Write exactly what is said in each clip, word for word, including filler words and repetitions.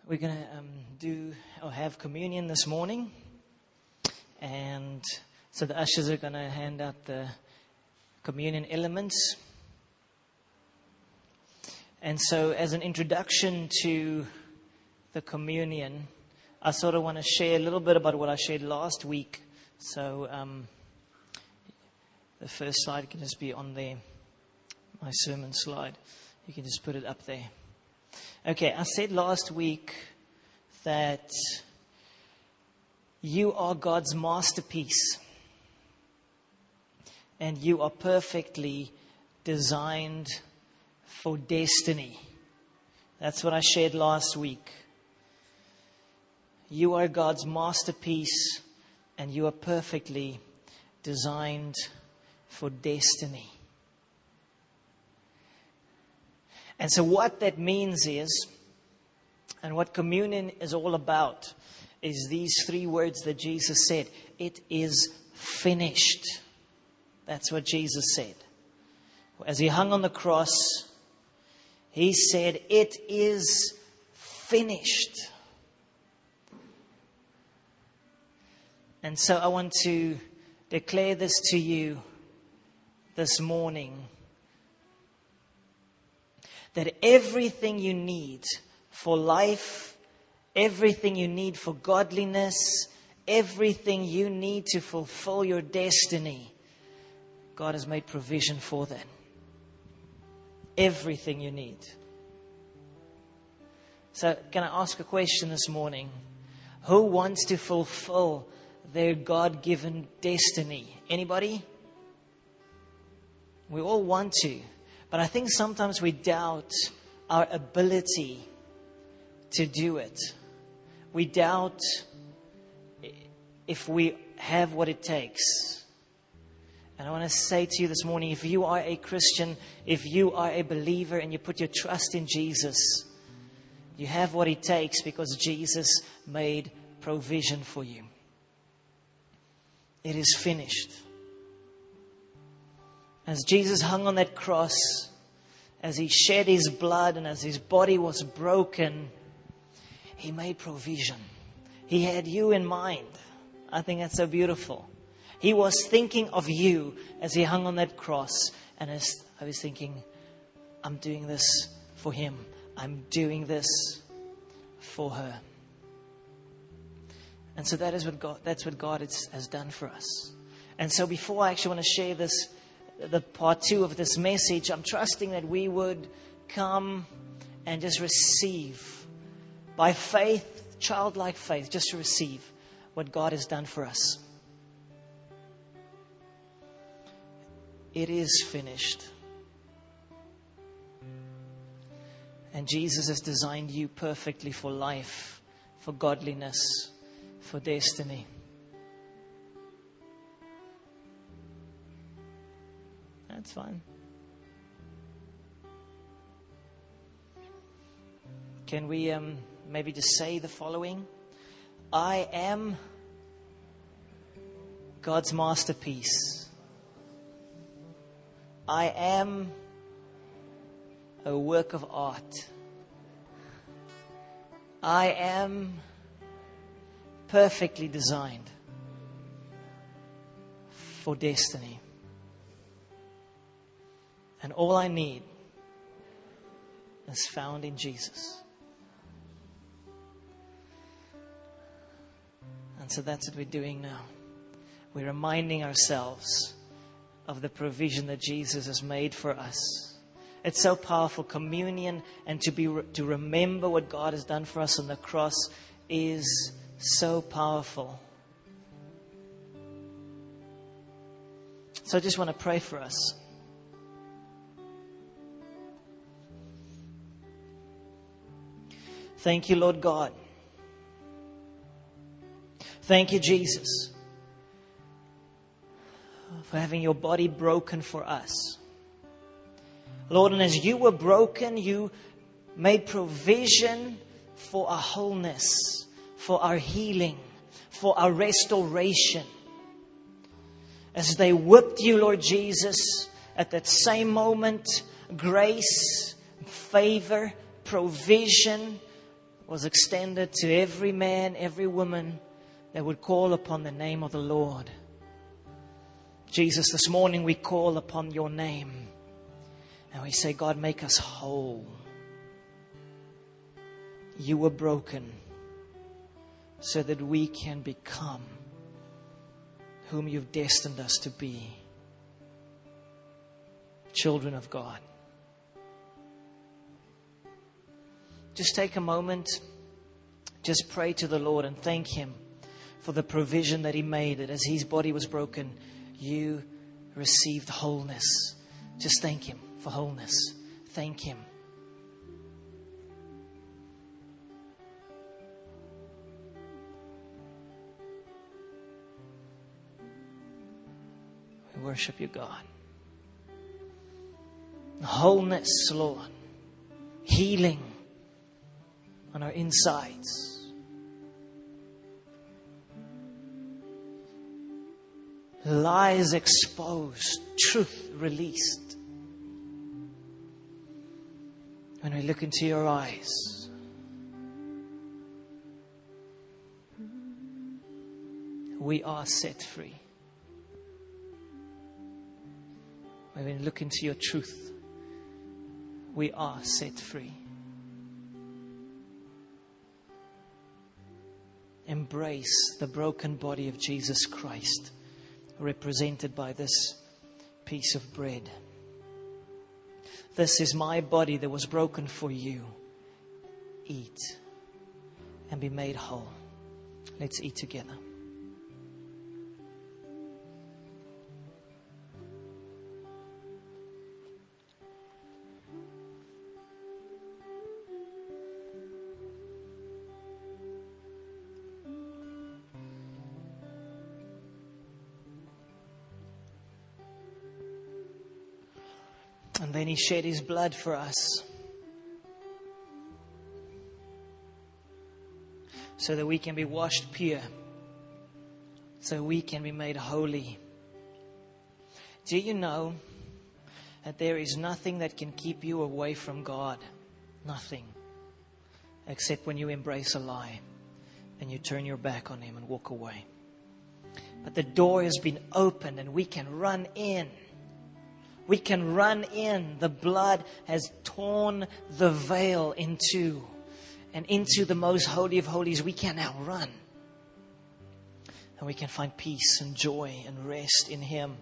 We're going to um, do or have communion this morning. And so the ushers are going to hand out the communion elements. And so as an introduction to the communion, I sort of want to share a little bit about what I shared last week. So um, the first slide can just be on there, my sermon slide. You can just put it up there. Okay, I said last week that you are God's masterpiece and you are perfectly designed for destiny. That's what I shared last week. You are God's masterpiece and you are perfectly designed for destiny. And so what that means is, and what communion is all about, is these three words that Jesus said. It is finished. That's what Jesus said. As he hung on the cross, he said, it is finished. And so I want to declare this to you this morning, that everything you need for life, everything you need for godliness, everything you need to fulfill your destiny, God has made provision for that. Everything you need. So can I ask a question this morning? Who wants to fulfill their God-given destiny? Anybody? We all want to. But I think sometimes we doubt our ability to do it. We doubt if we have what it takes. And I want to say to you this morning, if you are a Christian, if you are a believer and you put your trust in Jesus, you have what it takes because Jesus made provision for you. It is finished. As Jesus hung on that cross, as he shed his blood and as his body was broken, he made provision. He had you in mind. I think that's so beautiful. He was thinking of you as he hung on that cross. And as I was thinking, I'm doing this for him. I'm doing this for her. And so that is what God, that's what God has, has done for us. And so before I actually want to share this, the part two of this message, I'm trusting that we would come and just receive by faith, childlike faith, just to receive what God has done for us. It is finished. And Jesus has designed you perfectly for life, for godliness, for destiny. That's fine. Can we um, maybe just say the following? I am God's masterpiece. I am a work of art. I am perfectly designed for destiny. And all I need is found in Jesus. And so that's what we're doing now. We're reminding ourselves of the provision that Jesus has made for us. It's so powerful. Communion and to be to remember what God has done for us on the cross is so powerful. So I just want to pray for us. Thank you, Lord God. Thank you, Jesus, for having your body broken for us. Lord, and as you were broken, you made provision for our wholeness, for our healing, for our restoration. As they whipped you, Lord Jesus, at that same moment, grace, favor, provision was extended to every man, every woman that would call upon the name of the Lord. Jesus, this morning we call upon your name. And we say, God, make us whole. You were broken so that we can become whom you've destined us to be. Children of God. Just take a moment. Just pray to the Lord and thank Him for the provision that He made, that as His body was broken, you received wholeness. Just thank Him for wholeness. Thank Him. We worship you, God. Wholeness, Lord. Healing on our insides. Lies exposed, truth released. When we look into your eyes, we are set free. When we look into your truth, we are set free. Embrace the broken body of Jesus Christ, represented by this piece of bread. This is my body that was broken for you. Eat and be made whole. Let's eat together. And then He shed His blood for us, so that we can be washed pure, so we can be made holy. Do you know that there is nothing that can keep you away from God? Nothing. Except when you embrace a lie and you turn your back on Him and walk away. But the door has been opened and we can run in. We can run in. The blood has torn the veil in two. And into the most holy of holies we can now run. And we can find peace and joy and rest in Him.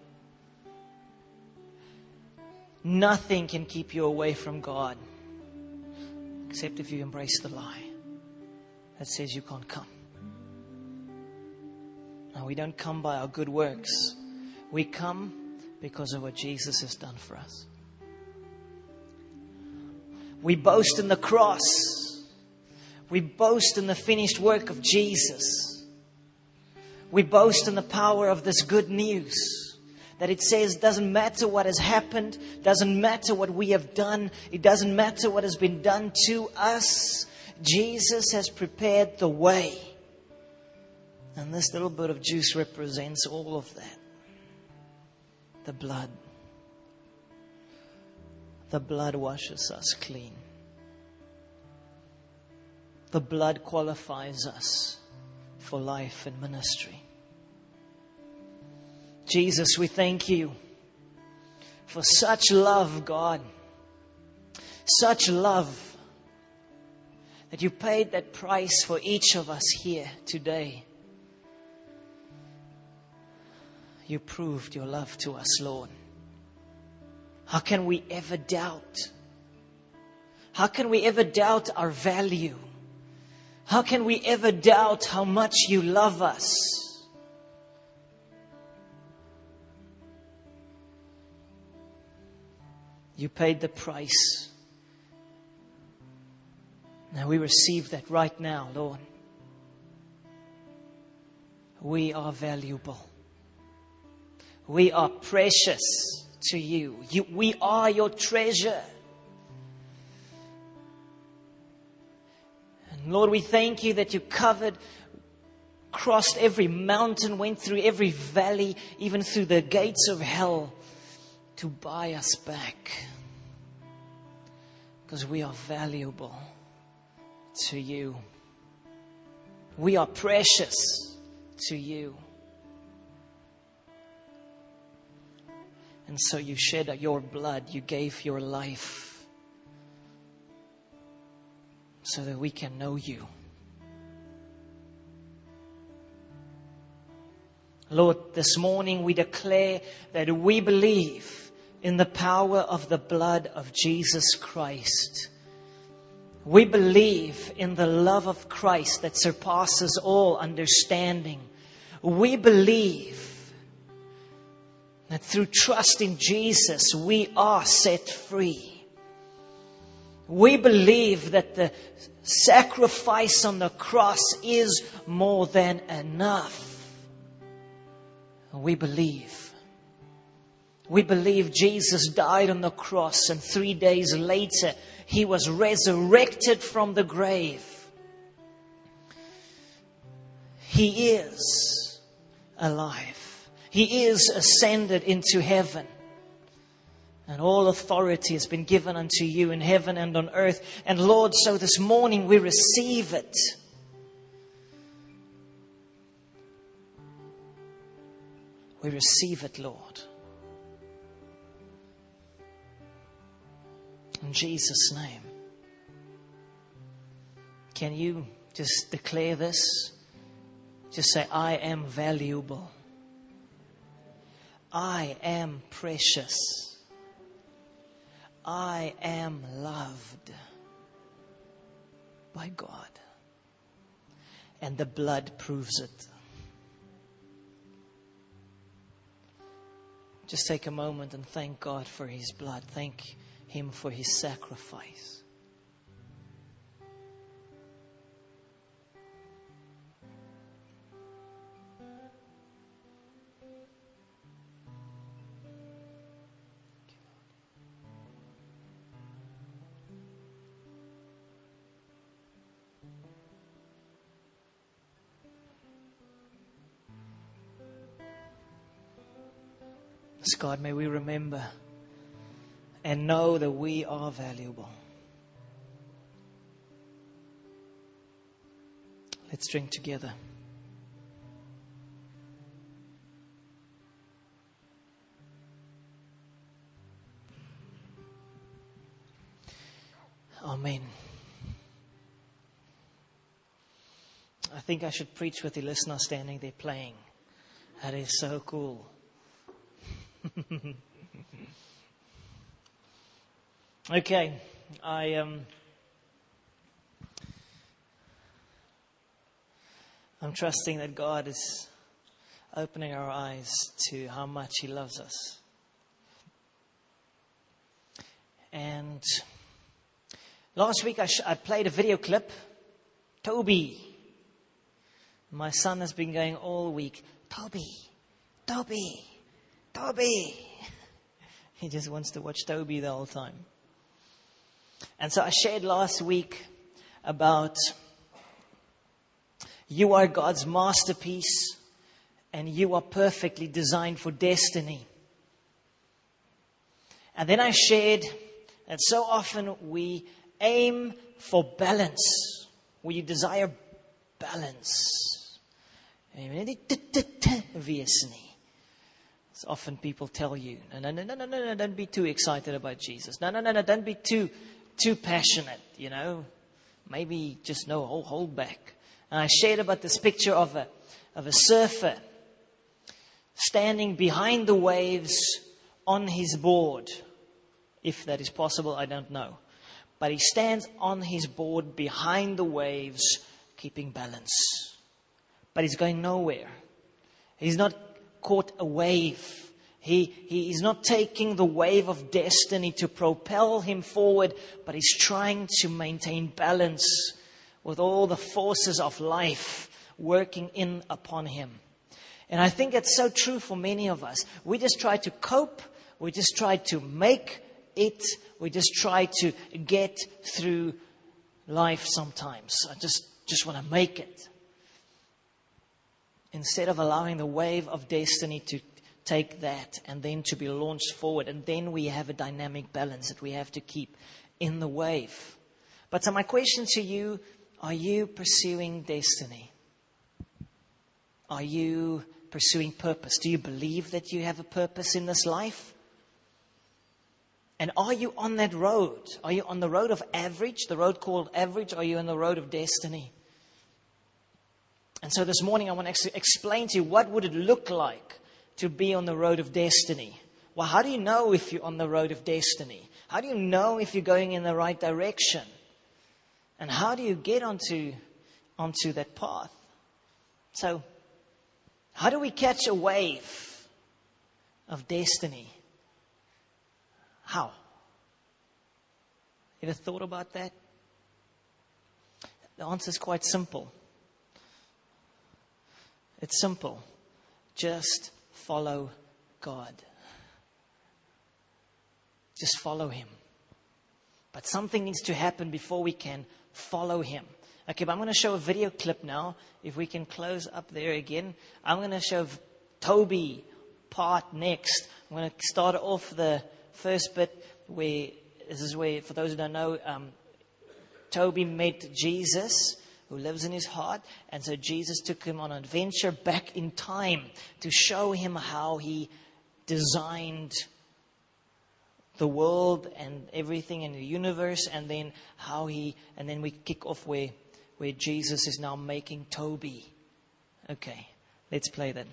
Nothing can keep you away from God, except if you embrace the lie that says you can't come. Now, we don't come by our good works. We come because of what Jesus has done for us. We boast in the cross. We boast in the finished work of Jesus. We boast in the power of this good news. That it says doesn't matter what has happened. Doesn't matter what we have done. It doesn't matter what has been done to us. Jesus has prepared the way. And this little bit of juice represents all of that. The blood. The blood washes us clean. The blood qualifies us for life and ministry. Jesus, we thank you for such love, God. Such love that you paid that price for each of us here today. You proved your love to us, Lord. How can we ever doubt? How can we ever doubt our value? How can we ever doubt how much you love us? You paid the price. Now we receive that right now, Lord. We are valuable. We are precious to you. you. We are your treasure. And Lord, we thank you that you covered, crossed every mountain, went through every valley, even through the gates of hell to buy us back. Because we are valuable to you. We are precious to you. And so you shed your blood, you gave your life so that we can know you. Lord, this morning we declare that we believe in the power of the blood of Jesus Christ. We believe in the love of Christ that surpasses all understanding. We believe that through trust in Jesus, we are set free. We believe that the sacrifice on the cross is more than enough. We believe. We believe Jesus died on the cross, and three days later, He was resurrected from the grave. He is alive. He is ascended into heaven. And all authority has been given unto you in heaven and on earth. And Lord, so this morning we receive it. We receive it, Lord. In Jesus' name. Can you just declare this? Just say, I am valuable. I am precious. I am loved by God. And the blood proves it. Just take a moment and thank God for His blood. Thank Him for His sacrifice. God, may we remember and know that we are valuable. Let's drink together. Amen. I think I should preach with the listener standing there playing. That is so cool. Okay, I um, I'm trusting that God is opening our eyes to how much He loves us. And last week I, sh- I played a video clip. Toby, my son has been going all week. Toby, Toby. Toby. He just wants to watch Toby the whole time. And so I shared last week about you are God's masterpiece and you are perfectly designed for destiny. And then I shared that so often we aim for balance. We desire balance. So often people tell you, no, no, no, no, no, no, no, don't be too excited about Jesus. No, no, no, no, don't be too, too passionate, you know. Maybe just no, hold, hold back. And I shared about this picture of a, of a surfer standing behind the waves on his board. If that is possible, I don't know. But he stands on his board behind the waves, keeping balance. But he's going nowhere. He's not caught a wave. He, he is not taking the wave of destiny to propel him forward, but he's trying to maintain balance with all the forces of life working in upon him. And I think it's so true for many of us. We just try to cope. We just try to make it. We just try to get through life sometimes. I just, just want to make it. Instead of allowing the wave of destiny to take that and then to be launched forward. And then we have a dynamic balance that we have to keep in the wave. But so my question to you Are you pursuing destiny? Are you pursuing purpose? Do you believe that you have a purpose in this life? And are you on that road? Are you on the road of average, the road called average? Or are you on the road of destiny? And so this morning I want to explain to you, what would it look like to be on the road of destiny? Well, how do you know if you're on the road of destiny? How do you know if you're going in the right direction? And how do you get onto, onto that path? So, how do we catch a wave of destiny? How? Ever thought about that? The answer is quite simple. It's simple. Just follow God. Just follow Him. But something needs to happen before we can follow Him. Okay, but I'm going to show a video clip now. If we can close up there again. I'm going to show Toby part next. I'm going to start off the first bit where, this is where, for those who don't know, um, Toby met Jesus, who lives in his heart. And so Jesus took him on an adventure back in time to show him how He designed the world and everything in the universe, and then how He, and then we kick off where, where Jesus is now making Toby. Okay, let's play that.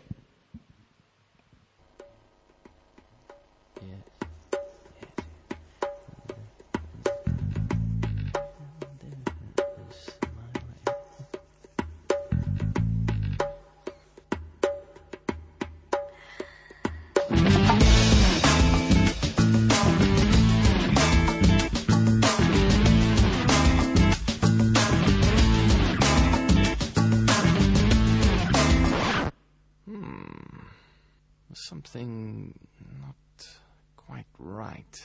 Something not quite right.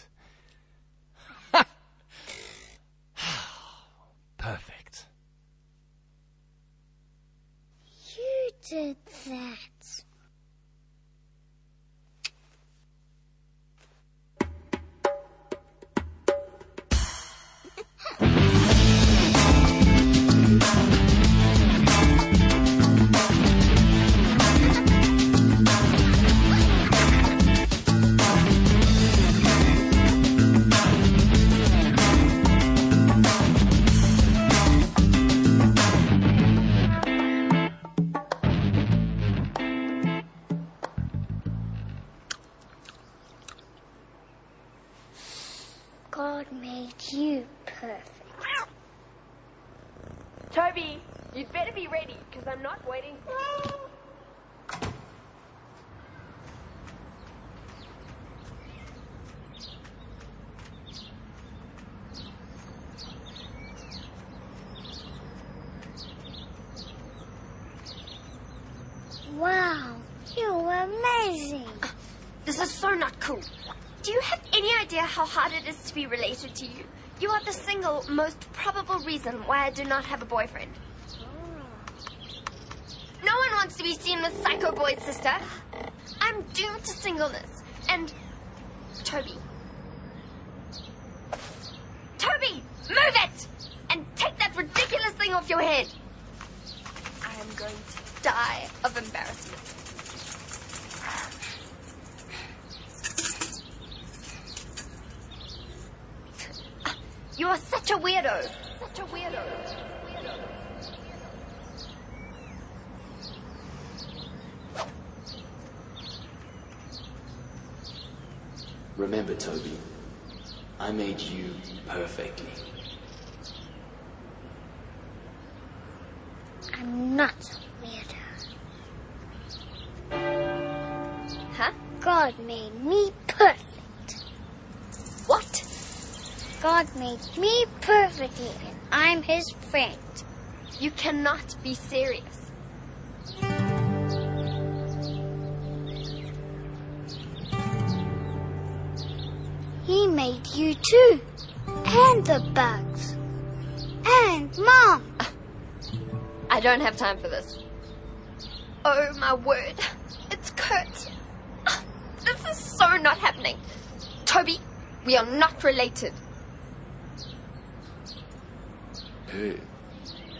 Perfect. You did that. God made you perfect. Toby, you'd better be ready, because I'm not waiting. Wow, you're amazing. This is so not cool. Do you have any idea how hard it is to be related to you? You are the single, most probable reason why I do not have a boyfriend. No one wants to be seen with Psycho Boyd's sister. I'm doomed to singleness. And... Toby. Toby! Move it! And take that ridiculous thing off your head. I am going to die of embarrassment. You are such a weirdo. Such a weirdo. weirdo. Remember, Toby, I made you perfectly. I'm not a weirdo. Huh? God made me perfect. What? God made me perfectly, and I'm His friend. You cannot be serious. He made you too, and the bugs, and Mom. I don't have time for this. Oh, my word. It's Kurt. This is so not happening. Toby, we are not related. Who?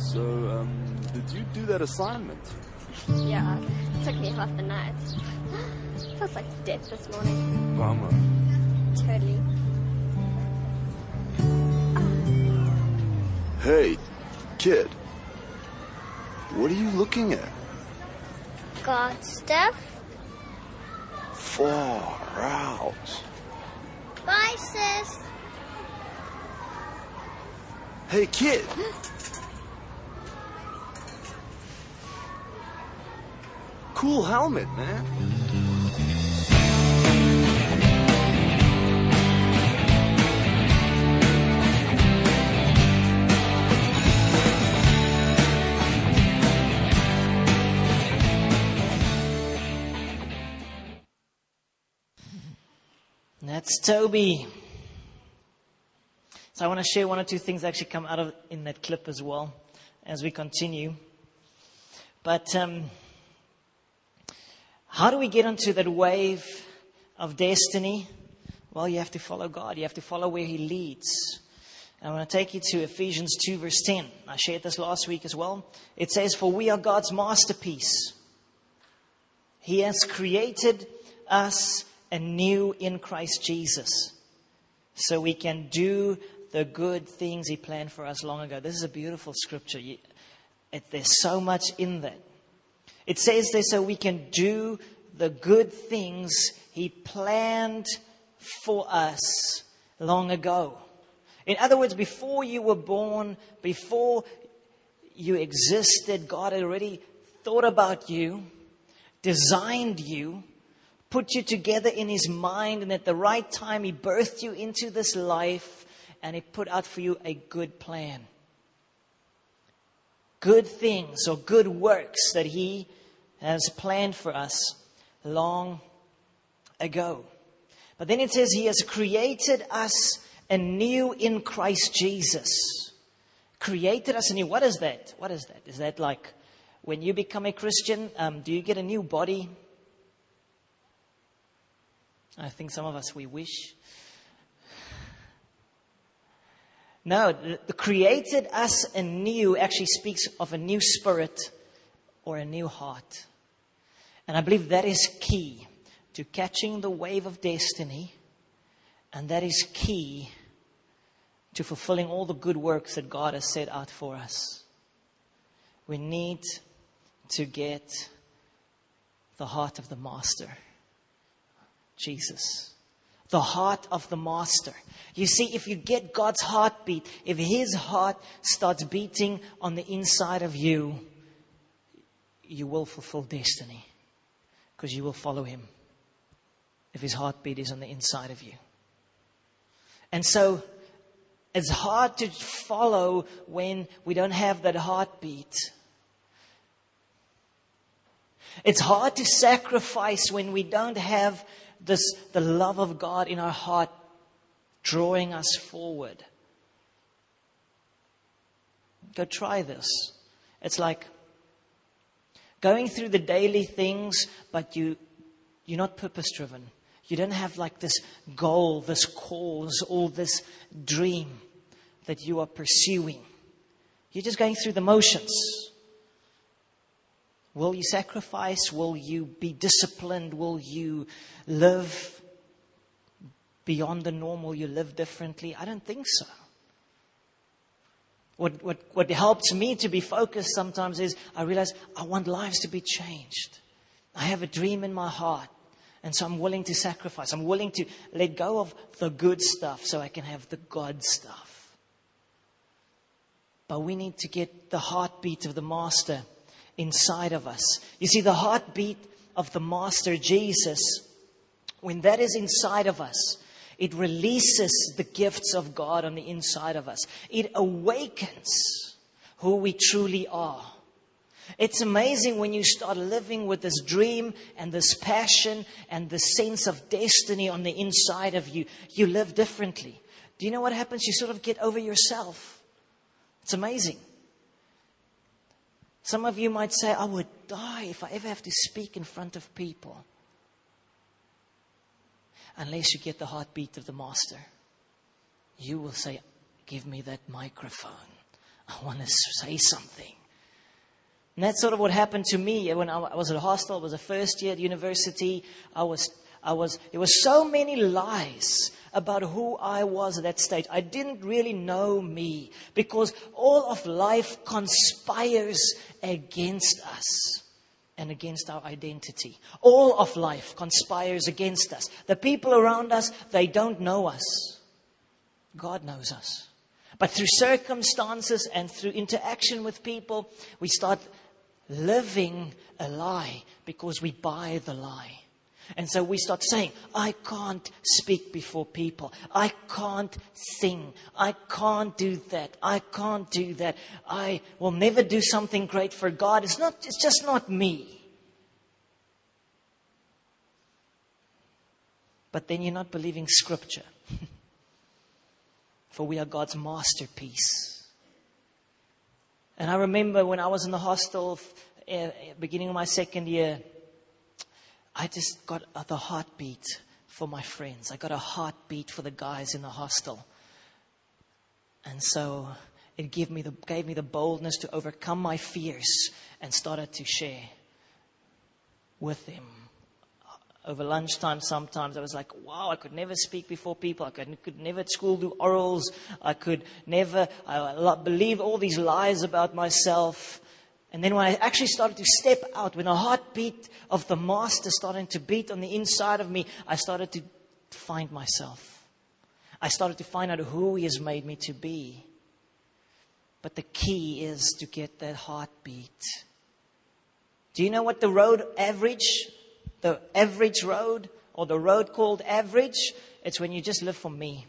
So, um, did you do that assignment? Yeah, it took me half the night. Feels like death this morning. Bummer. Totally. Hey, kid. What are you looking at? God stuff. Far out. Bye, sis. Hey, kid. Cool helmet, man. That's Toby. So I want to share one or two things that actually come out of in that clip as well as we continue. But um, how do we get onto that wave of destiny? Well, you have to follow God. You have to follow where He leads. I want to take you to Ephesians two verse ten. I shared this last week as well. It says, "For we are God's masterpiece. He has created us anew in Christ Jesus, so we can do the good things He planned for us long ago." This is a beautiful scripture. You, it, there's so much in that. It says there, so we can do the good things He planned for us long ago. In other words, before you were born, before you existed, God had already thought about you, designed you, put you together in His mind, and at the right time He birthed you into this life, and He put out for you a good plan. Good things or good works that He has planned for us long ago. But then it says He has created us anew in Christ Jesus. Created us anew. What is that? What is that? Is that like when you become a Christian, um, do you get a new body? I think some of us, we wish. No, the, the created us anew actually speaks of a new spirit or a new heart. And I believe that is key to catching the wave of destiny. And that is key to fulfilling all the good works that God has set out for us. We need to get the heart of the Master, Jesus. The heart of the Master. You see, if you get God's heartbeat, if His heart starts beating on the inside of you, you will fulfill destiny. Because you will follow Him. If His heartbeat is on the inside of you. And so, it's hard to follow when we don't have that heartbeat. It's hard to sacrifice when we don't have this, the love of God in our heart drawing us forward. Go try this. It's like going through the daily things, but you, you're not purpose-driven. You don't have like this goal, this cause, or this dream that you are pursuing. You're just going through the motions. Will you sacrifice? Will you be disciplined? Will you live beyond the norm? Will you live differently? I don't think so. What, what, what helps me to be focused sometimes is I realize I want lives to be changed. I have a dream in my heart. And so I'm willing to sacrifice. I'm willing to let go of the good stuff so I can have the God stuff. But we need to get the heartbeat of the Master inside of us. You see, the heartbeat of the Master Jesus, when that is inside of us, it releases the gifts of God on the inside of us. It awakens who we truly are. It's amazing when you start living with this dream and this passion and this sense of destiny on the inside of you. You live differently. Do you know what happens? You sort of get over yourself. It's amazing. Some of you might say, I would die if I ever have to speak in front of people. Unless you get the heartbeat of the Master. You will say, give me that microphone. I want to say something. And that's sort of what happened to me when I was at a hostel. It was the first year at university. I was, I was, there were so many lies about who I was at that stage. I didn't really know me because all of life conspires against us and against our identity. All of life conspires against us. The people around us, they don't know us. God knows us. But through circumstances and through interaction with people, we start living a lie because we buy the lie. And so we start saying, I can't speak before people. I can't sing. I can't do that. I can't do that. I will never do something great for God. It's not, it's just not me. But then you're not believing Scripture. For we are God's masterpiece. And I remember when I was in the hostel, uh, beginning of my second year, I just got the heartbeat for my friends. I got a heartbeat for the guys in the hostel. And so it gave me the, gave me the boldness to overcome my fears and started to share with them. Over lunchtime sometimes I was like, wow, I could never speak before people. I could, could never at school do orals. I could never I believe all these lies about myself. And then when I actually started to step out, when the heartbeat of the Master started to beat on the inside of me, I started to find myself. I started to find out who He has made me to be. But the key is to get that heartbeat. Do you know what the road average, the average road, or the road called average? It's when you just live for me.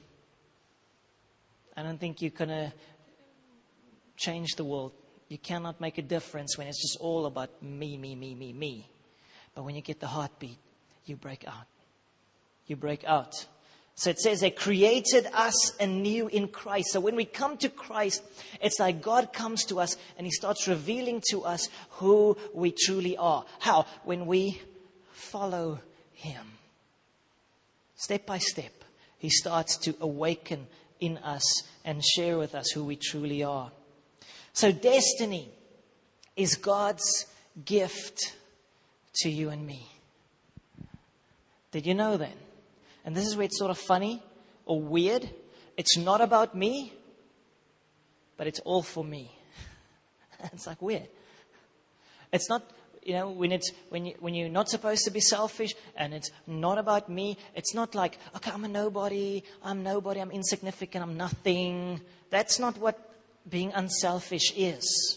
I don't think you're going to change the world. You cannot make a difference when it's just all about me, me, me, me, me. But when you get the heartbeat, you break out. You break out. So it says they created us anew in Christ. So when we come to Christ, it's like God comes to us and He starts revealing to us who we truly are. How? When we follow Him. Step by step, He starts to awaken in us and share with us who we truly are. So destiny is God's gift to you and me. Did you know that? And this is where it's sort of funny or weird. It's not about me, but it's all for me. It's like weird. It's not, you know, when it's when you when you're not supposed to be selfish and it's not about me, it's not like, okay, I'm a nobody, I'm nobody, I'm insignificant, I'm nothing. That's not what being unselfish is.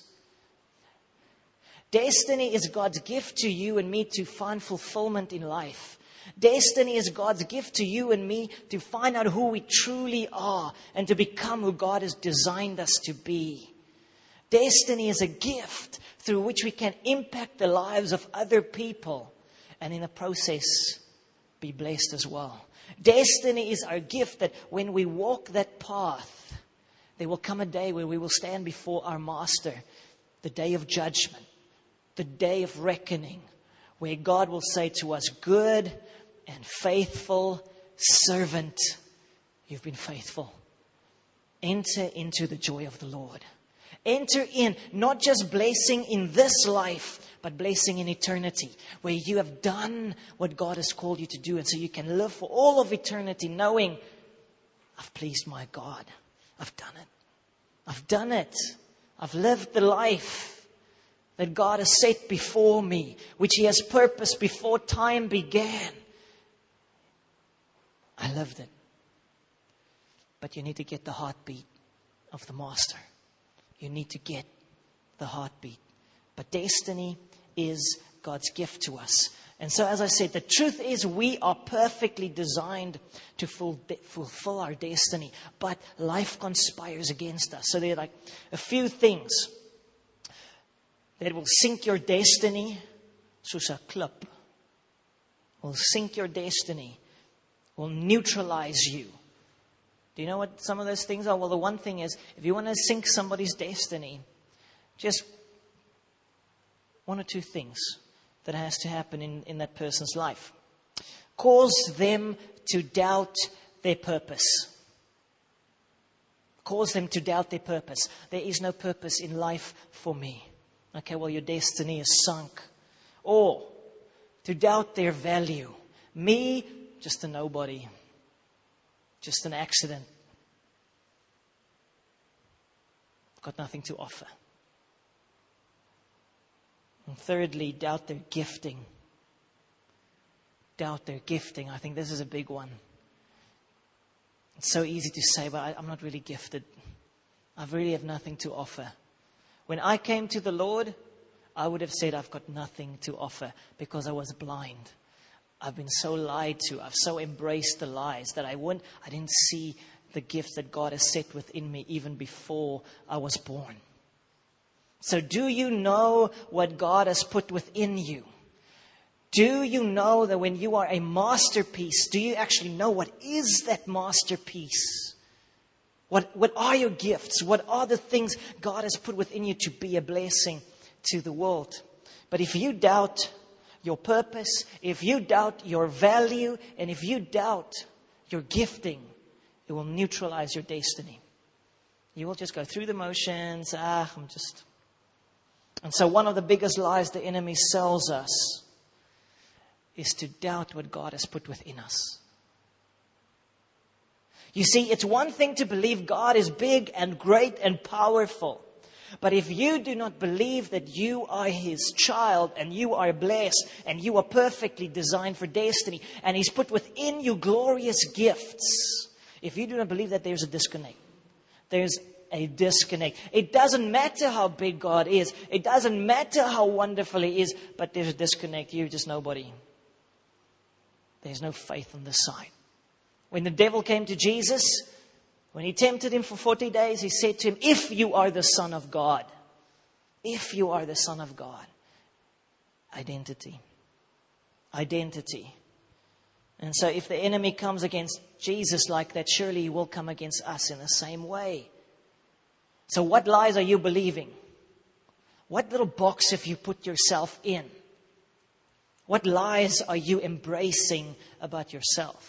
Destiny is God's gift to you and me to find fulfillment in life. Destiny is God's gift to you and me to find out who we truly are and to become who God has designed us to be. Destiny is a gift through which we can impact the lives of other people and in the process be blessed as well. Destiny is our gift that when we walk that path, there will come a day where we will stand before our Master, the day of judgment, the day of reckoning, where God will say to us, good and faithful servant, you've been faithful. Enter into the joy of the Lord. Enter in, not just blessing in this life, but blessing in eternity, where you have done what God has called you to do. And so you can live for all of eternity knowing, I've pleased my God. I've done it. I've done it. I've lived the life that God has set before me, which He has purposed before time began. I lived it. But you need to get the heartbeat of the Master. You need to get the heartbeat. But destiny is God's gift to us. And so, as I said, the truth is we are perfectly designed to fulfill our destiny. But life conspires against us. So there are like a few things that will sink your destiny. Soos 'n klip. Will sink your destiny. Will neutralize you. Do you know what some of those things are? Well, the one thing is, if you want to sink somebody's destiny, just one or two things that has to happen in, in that person's life. Cause them to doubt their purpose. Cause them to doubt their purpose. There is no purpose in life for me. Okay, well, your destiny is sunk. Or to doubt their value. Me, just a nobody. Just an accident. Got nothing to offer. And thirdly, doubt their gifting. Doubt their gifting. I think this is a big one. It's so easy to say, but I, I'm not really gifted. I really have nothing to offer. When I came to the Lord, I would have said I've got nothing to offer because I was blind. I've been so lied to. I've so embraced the lies that I wouldn't, I didn't see the gifts that God has set within me even before I was born. So do you know what God has put within you? Do you know that when you are a masterpiece, do you actually know what is that masterpiece? What, what are your gifts? What are the things God has put within you to be a blessing to the world? But if you doubt your purpose, if you doubt your value, and if you doubt your gifting, it will neutralize your destiny. You will just go through the motions. Ah, I'm just... And so one of the biggest lies the enemy sells us is to doubt what God has put within us. You see, it's one thing to believe God is big and great and powerful. But if you do not believe that you are His child and you are blessed and you are perfectly designed for destiny and He's put within you glorious gifts, if you do not believe that, there's a disconnect. There's a disconnect. It doesn't matter how big God is. It doesn't matter how wonderful He is, but there's a disconnect. You're just nobody. There's no faith on this side. When the devil came to Jesus, when he tempted Him for forty days, he said to him, if you are the Son of God, if you are the Son of God, identity, identity. And so if the enemy comes against Jesus like that, surely he will come against us in the same way. So what lies are you believing? What little box have you put yourself in? What lies are you embracing about yourself?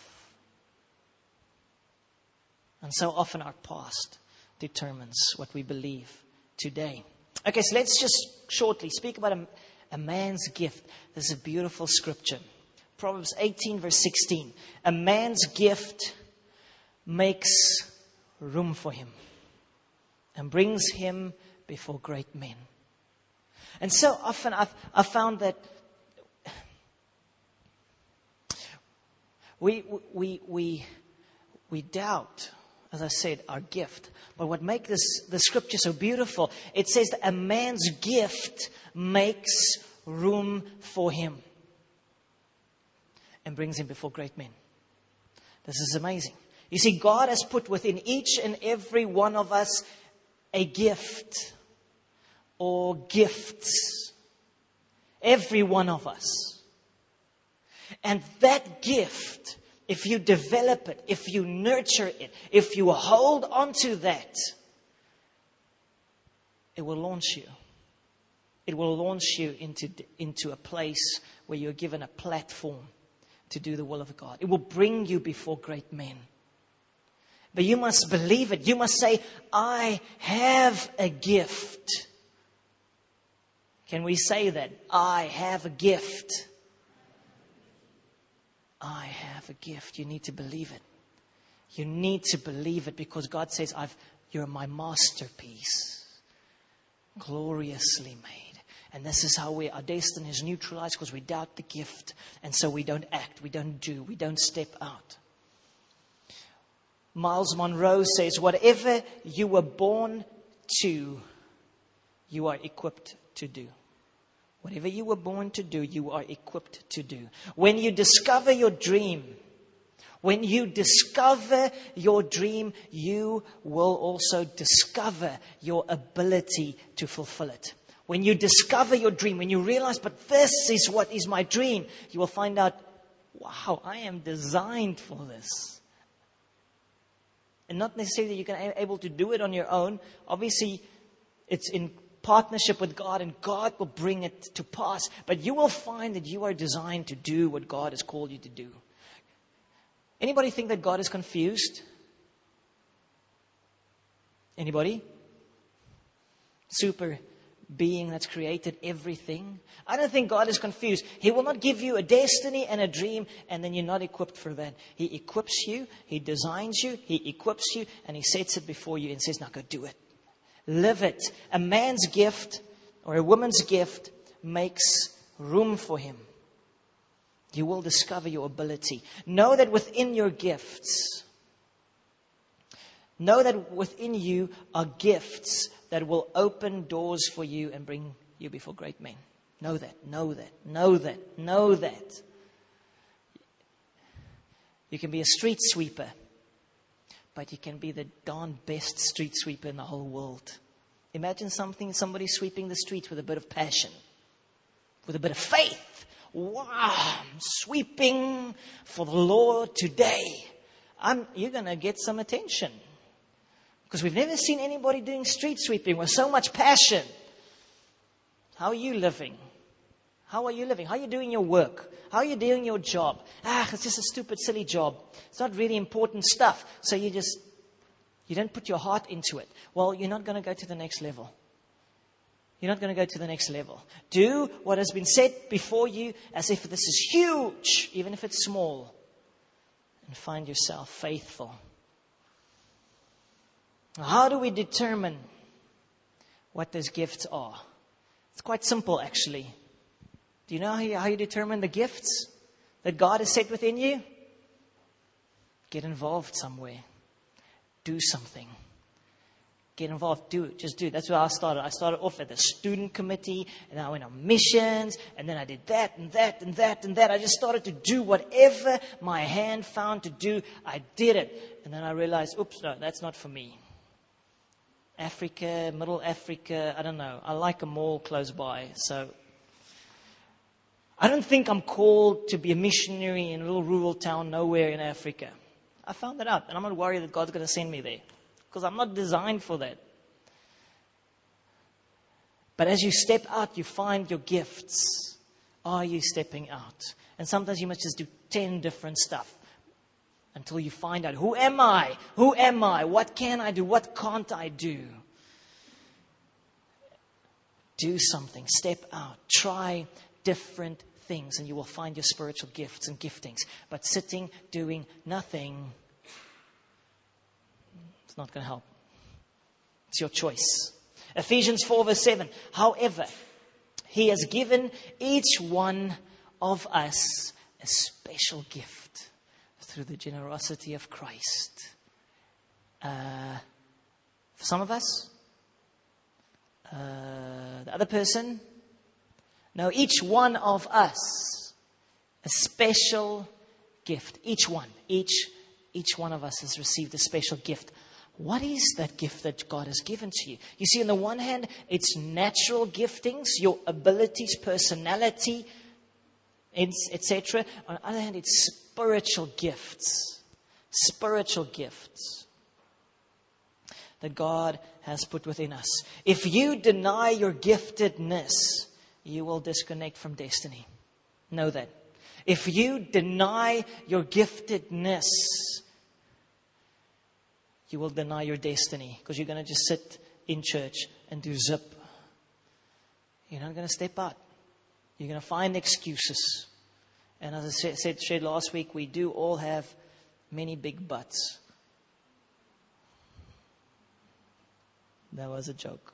And so often our past determines what we believe today. Okay, so let's just shortly speak about a, a man's gift. This is a beautiful scripture. Proverbs eighteen verse sixteen. A man's gift makes room for him and brings him before great men. And so often I've, I've found that we, we, we, we doubt, as I said, our gift. But what makes this the scripture so beautiful, it says that a man's gift makes room for him and brings him before great men. This is amazing. You see, God has put within each and every one of us a gift or gifts. Every one of us. And that gift, if you develop it, if you nurture it, if you hold on to that, it will launch you. It will launch you into, into a place where you're given a platform to do the will of God. It will bring you before great men. But you must believe it. You must say, I have a gift. Can we say that? I have a gift. I have a gift. You need to believe it. You need to believe it because God says, I've, you're my masterpiece. Gloriously made. And this is how we, our destiny is neutralized because we doubt the gift. And so we don't act, we don't do, we don't step out. Miles Monroe says, whatever you were born to, you are equipped to do. Whatever you were born to do, you are equipped to do. When you discover your dream, when you discover your dream, you will also discover your ability to fulfill it. When you discover your dream, when you realize, but this is what is my dream, you will find out, wow, I am designed for this. And not necessarily you can be able to do it on your own. Obviously, it's in partnership with God and God will bring it to pass. But you will find that you are designed to do what God has called you to do. Anybody think that God is confused? Anybody? Super being that's created everything. I don't think God is confused. He will not give you a destiny and a dream and then you're not equipped for that. He equips you, He designs you, He equips you, and He sets it before you and says, now go do it. Live it. A man's gift or a woman's gift makes room for him. You will discover your ability. Know that within your gifts, know that within you are gifts that will open doors for you and bring you before great men. Know that, know that, know that, know that. You can be a street sweeper, but you can be the darn best street sweeper in the whole world. Imagine something, somebody sweeping the streets with a bit of passion, with a bit of faith. Wow, I'm sweeping for the Lord today. I'm, you're going to get some attention. Because we've never seen anybody doing street sweeping with so much passion. How are you living? How are you living? How are you doing your work? How are you doing your job? Ah, it's just a stupid, silly job. It's not really important stuff. So you just, you don't put your heart into it. Well, you're not going to go to the next level. You're not going to go to the next level. Do what has been set before you as if this is huge, even if it's small. And find yourself faithful. How do we determine what those gifts are? It's quite simple, actually. Do you know how you, how you determine the gifts that God has set within you? Get involved somewhere. Do something. Get involved. Do it. Just do it. That's where I started. I started off at the student committee, and I went on missions, and then I did that and that and that and that. I just started to do whatever my hand found to do. I did it. And then I realized, oops, no, that's not for me. Africa, Middle Africa, I don't know. I like a mall close by. So I don't think I'm called to be a missionary in a little rural town nowhere in Africa. I found that out, and I'm not worried that God's going to send me there. Because I'm not designed for that. But as you step out, you find your gifts. Are you stepping out? And sometimes you must just do ten different stuff. Until you find out, who am I? Who am I? What can I do? What can't I do? Do something. Step out. Try different things and you will find your spiritual gifts and giftings. But sitting, doing nothing, it's not going to help. It's your choice. Ephesians four verse seven. However, He has given each one of us a special gift. Through the generosity of Christ. Uh, for some of us, uh, the other person, no, each one of us, a special gift. Each one, each, each one of us has received a special gift. What is that gift that God has given to you? You see, on the one hand, it's natural giftings, your abilities, personality, et cetera. On the other hand, it's spiritual gifts. Spiritual gifts that God has put within us. If you deny your giftedness, you will disconnect from destiny. Know that. If you deny your giftedness, you will deny your destiny. Because you're going to just sit in church and do zip. You're not going to step out. You're going to find excuses. And as I said, shared last week, we do all have many big butts. That was a joke.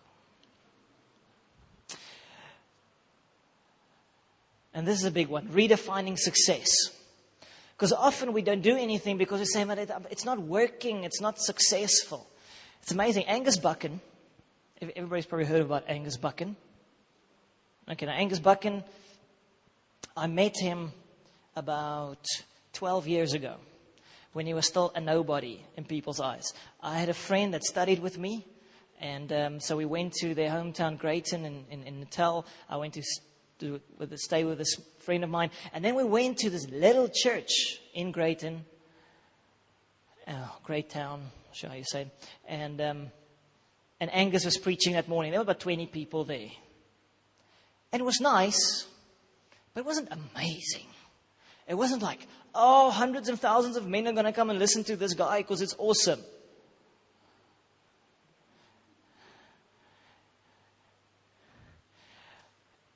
And this is a big one. Redefining success. Because often we don't do anything because we say, it's not working, it's not successful. It's amazing. Angus Buchan, everybody's probably heard about Angus Buchan. Okay, now Angus Buchan, I met him about twelve years ago when he was still a nobody in people's eyes. I had a friend that studied with me, and um, so we went to their hometown, Greyton, in, in, in Natal. I went to, to with, stay with this friend of mine, and then we went to this little church in Greyton. Oh, great town, I'll show how you say. And, um, and Angus was preaching that morning. There were about twenty people there. And it was nice, but it wasn't amazing. It wasn't like, oh, hundreds of thousands of men are going to come and listen to this guy because it's awesome.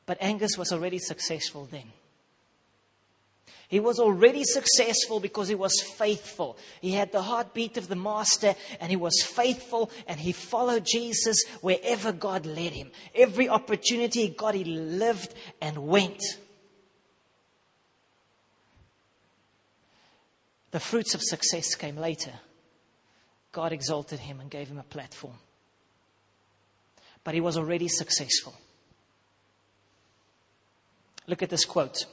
But Angus was already successful then. He was already successful because he was faithful. He had the heartbeat of the Master, and he was faithful, and he followed Jesus wherever God led him. Every opportunity he got, he lived and went. The fruits of success came later. God exalted him and gave him a platform. But he was already successful. Look at this quote.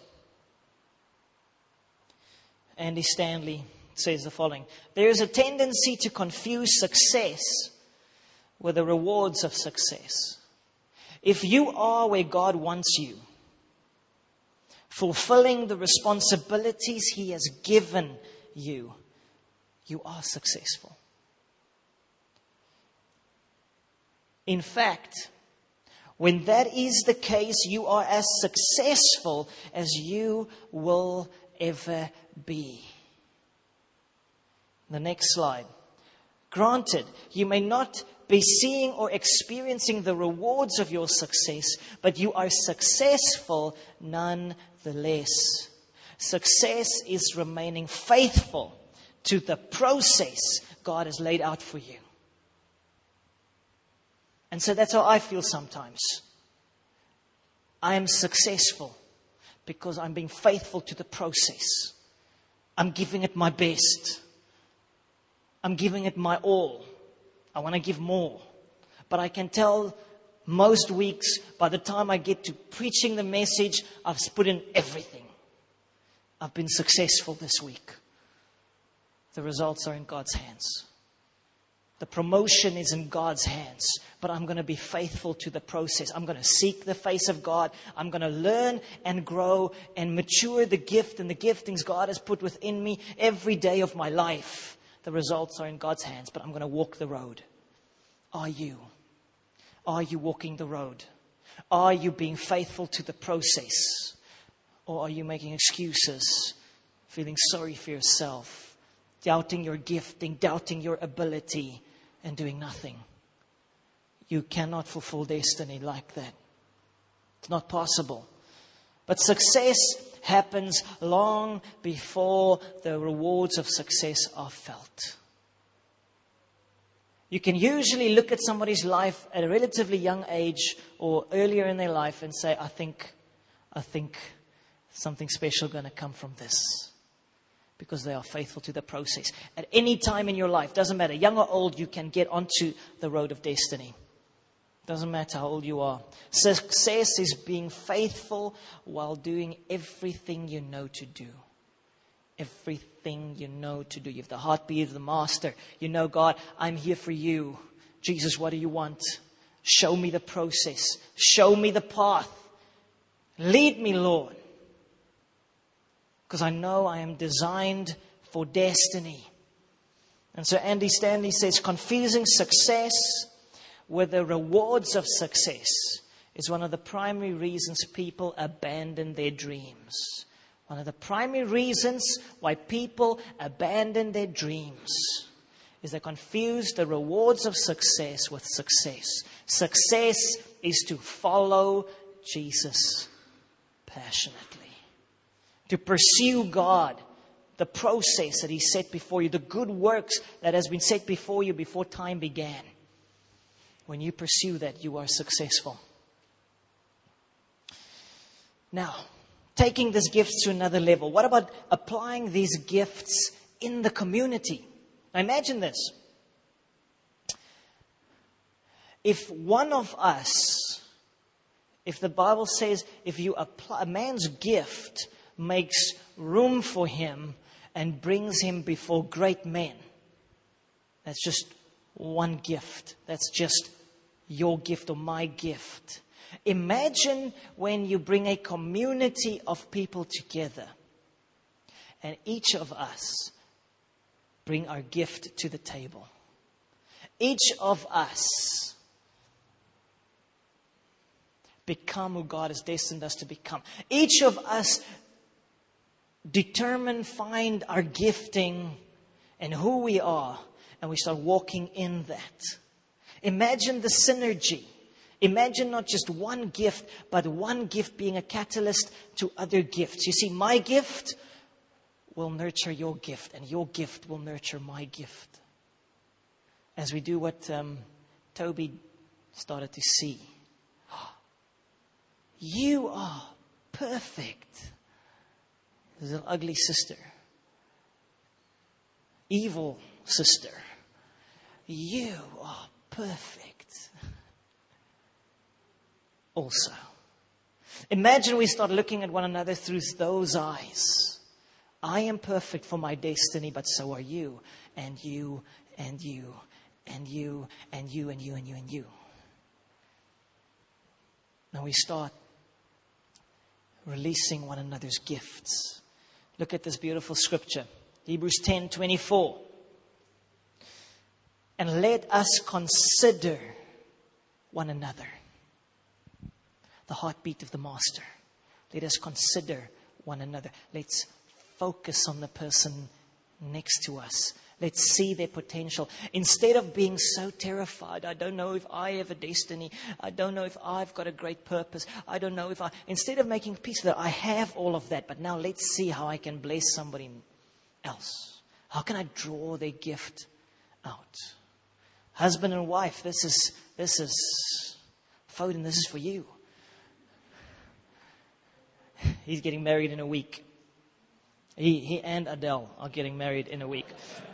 Andy Stanley says the following: there is a tendency to confuse success with the rewards of success. If you are where God wants you, fulfilling the responsibilities He has given you, you are successful. In fact, when that is the case, you are as successful as you will ever be. The next slide. Granted, you may not be seeing or experiencing the rewards of your success, but you are successful nonetheless. Success is remaining faithful to the process God has laid out for you. And so that's how I feel sometimes. I am successful because I'm being faithful to the process. I'm giving it my best. I'm giving it my all. I want to give more. But I can tell most weeks, by the time I get to preaching the message, I've put in everything. I've been successful this week. The results are in God's hands. The promotion is in God's hands, but I'm going to be faithful to the process. I'm going to seek the face of God. I'm going to learn and grow and mature the gift and the giftings God has put within me every day of my life. The results are in God's hands, but I'm going to walk the road. Are you? Are you walking the road? Are you being faithful to the process? Or are you making excuses, feeling sorry for yourself, doubting your gifting, doubting your ability, and doing nothing? You cannot fulfill destiny like that. It's not possible. But success happens long before the rewards of success are felt. You can usually look at somebody's life at a relatively young age or earlier in their life and say, I think, I think something special is going to come from this. Because they are faithful to the process. At any time in your life, doesn't matter, young or old, you can get onto the road of destiny. Doesn't matter how old you are. Success is being faithful while doing everything you know to do. Everything you know to do. You have the heartbeat of the Master. You know, God, I'm here for you. Jesus, what do you want? Show me the process. Show me the path. Lead me, Lord. Because I know I am designed for destiny. And so Andy Stanley says, confusing success with the rewards of success is one of the primary reasons people abandon their dreams. One of the primary reasons why people abandon their dreams is they confuse the rewards of success with success. Success is to follow Jesus passionately. To pursue God, the process that He set before you, the good works that has been set before you before time began. When you pursue that, you are successful. Now, taking these gifts to another level, what about applying these gifts in the community? Now imagine this. If one of us, if the Bible says, if you apply a man's gift makes room for him and brings him before great men. That's just one gift. That's just your gift or my gift. Imagine when you bring a community of people together and each of us bring our gift to the table. Each of us become who God has destined us to become. Each of us determine, find our gifting and who we are, and we start walking in that. Imagine the synergy. Imagine not just one gift, but one gift being a catalyst to other gifts. You see, my gift will nurture your gift, and your gift will nurture my gift. As we do what um, Toby started to see. You are perfect. There's an ugly sister. Evil sister. You are perfect. Also. Imagine we start looking at one another through those eyes. I am perfect for my destiny, but so are you. And you, and you, and you, and you, and you, and you, and you. Now we start releasing one another's gifts. Look at this beautiful scripture. Hebrews ten twenty-four. And let us consider one another. The heartbeat of the Master. Let us consider one another. Let's focus on the person next to us. Let's see their potential. Instead of being so terrified, I don't know if I have a destiny. I don't know if I've got a great purpose. I don't know if I... Instead of making peace with that, I have all of that. But now let's see how I can bless somebody else. How can I draw their gift out? Husband and wife, this is... This is... Foden, this is for you. He's getting married in a week. He, he and Adele are getting married in a week.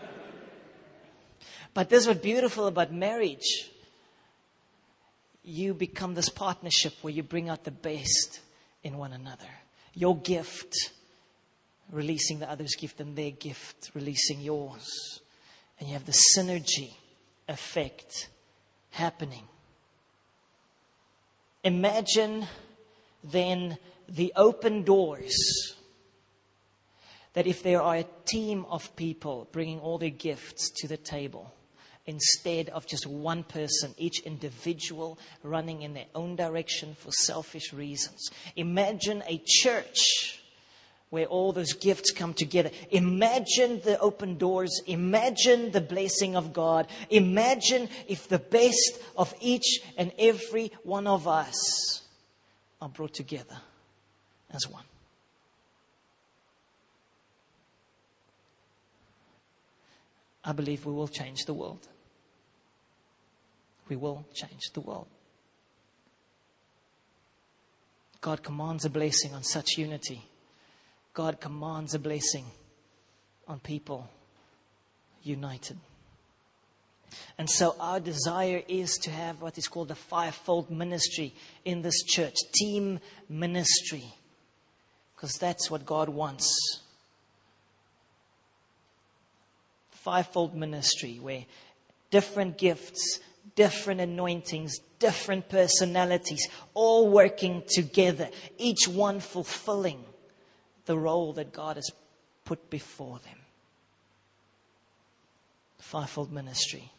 But this is what's beautiful about marriage. You become this partnership where you bring out the best in one another. Your gift, releasing the other's gift, and their gift, releasing yours. And you have the synergy effect happening. Imagine then the open doors. That if there are a team of people bringing all their gifts to the table, instead of just one person, each individual running in their own direction for selfish reasons. Imagine a church where all those gifts come together. Imagine the open doors. Imagine the blessing of God. Imagine if the best of each and every one of us are brought together as one. I believe we will change the world. We will change the world. God commands a blessing on such unity. God commands a blessing on people united. And so our desire is to have what is called the fivefold ministry in this church. Team ministry. Because that's what God wants. Fivefold ministry where different gifts, different anointings, different personalities, all working together, each one fulfilling the role that God has put before them. Fivefold ministry.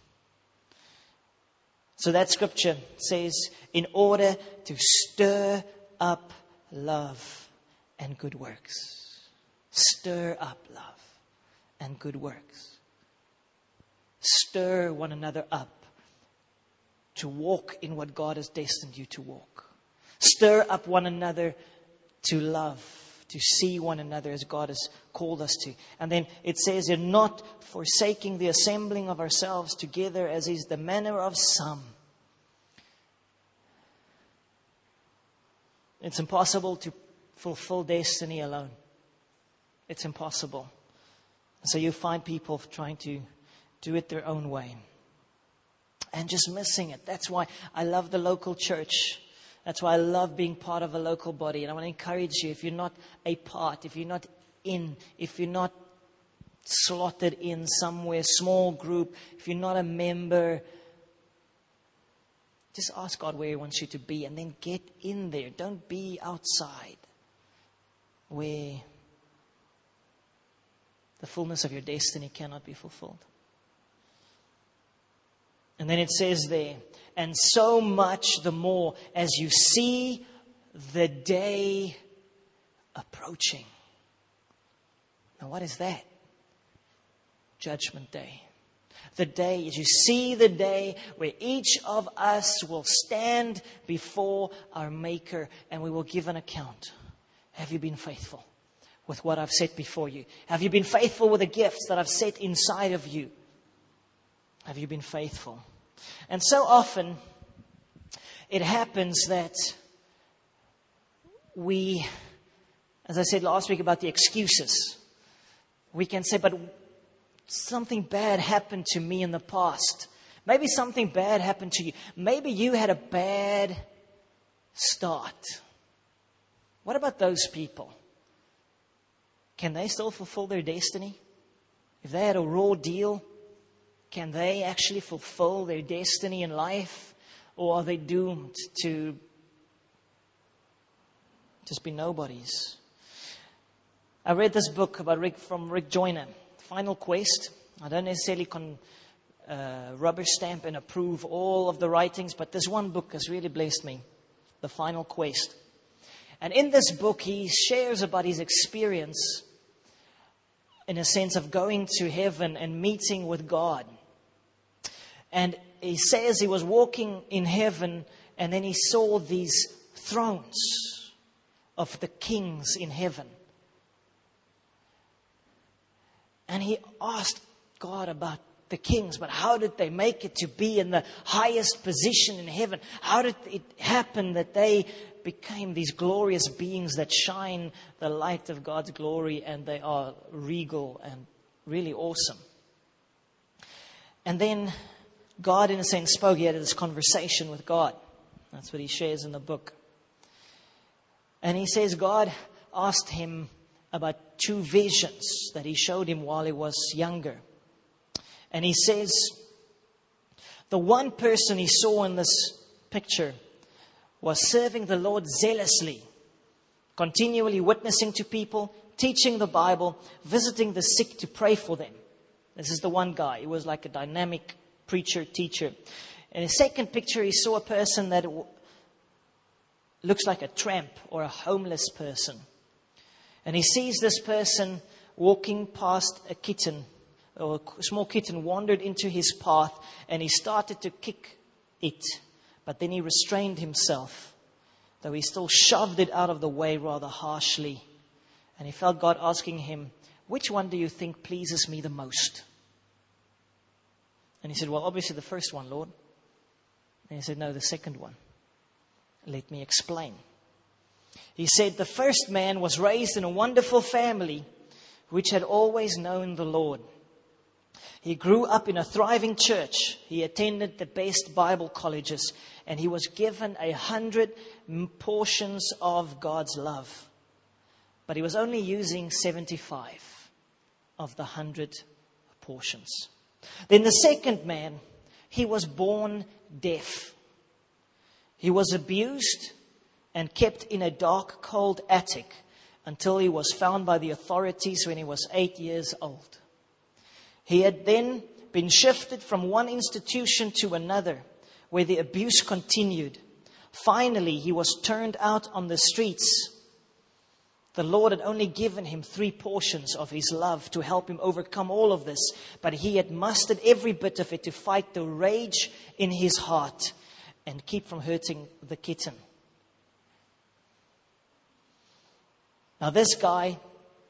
So that scripture says, in order to stir up love and good works. Stir up love and good works. Stir one another up to walk in what God has destined you to walk. Stir up one another to love, to see one another as God has called us to. And then it says here, not forsaking the assembling of ourselves together as is the manner of some. It's impossible to fulfill destiny alone. It's impossible. So you find people trying to do it their own way. And just missing it. That's why I love the local church. That's why I love being part of a local body. And I want to encourage you, if you're not a part, if you're not in, if you're not slotted in somewhere, small group, if you're not a member, just ask God where He wants you to be and then get in there. Don't be outside where the fullness of your destiny cannot be fulfilled. And then it says there, and so much the more as you see the day approaching. Now what is that? Judgment Day. The day, as you see the day where each of us will stand before our Maker and we will give an account. Have you been faithful with what I've set before you? Have you been faithful with the gifts that I've set inside of you? Have you been faithful? And so often it happens that we, as I said last week about the excuses, we can say, but something bad happened to me in the past. Maybe something bad happened to you. Maybe you had a bad start. What about those people? Can they still fulfill their destiny? If they had a raw deal, can they actually fulfill their destiny in life? Or are they doomed to just be nobodies? I read this book about Rick, from Rick Joyner, Final Quest. I don't necessarily con, uh, rubber stamp and approve all of the writings, but this one book has really blessed me, The Final Quest. And in this book, he shares about his experience in a sense of going to heaven and meeting with God. And he says he was walking in heaven and then he saw these thrones of the kings in heaven. And he asked God about the kings, but how did they make it to be in the highest position in heaven? How did it happen that they became these glorious beings that shine the light of God's glory and they are regal and really awesome? And then God, in a sense, spoke. He had this conversation with God. That's what he shares in the book. And he says God asked him about two visions that he showed him while he was younger. And he says, the one person he saw in this picture was serving the Lord zealously, continually witnessing to people, teaching the Bible, visiting the sick to pray for them. This is the one guy. He was like a dynamic preacher, teacher. In the second picture, he saw a person that w- looks like a tramp or a homeless person. And he sees this person walking past a kitten, or a small kitten wandered into his path, and he started to kick it. But then he restrained himself, though he still shoved it out of the way rather harshly. And he felt God asking him, which one do you think pleases me the most? And he said, well, obviously the first one, Lord. And he said, no, the second one. Let me explain. He said, the first man was raised in a wonderful family which had always known the Lord. He grew up in a thriving church. He attended the best Bible colleges, and he was given a hundred portions of God's love. But he was only using seventy-five of the hundred portions. Then the second man, he was born deaf. He was abused and kept in a dark, cold attic until he was found by the authorities when he was eight years old. He had then been shifted from one institution to another where the abuse continued. Finally, he was turned out on the streets. The Lord had only given him three portions of his love to help him overcome all of this, but he had mustered every bit of it to fight the rage in his heart and keep from hurting the kitten. Now this guy,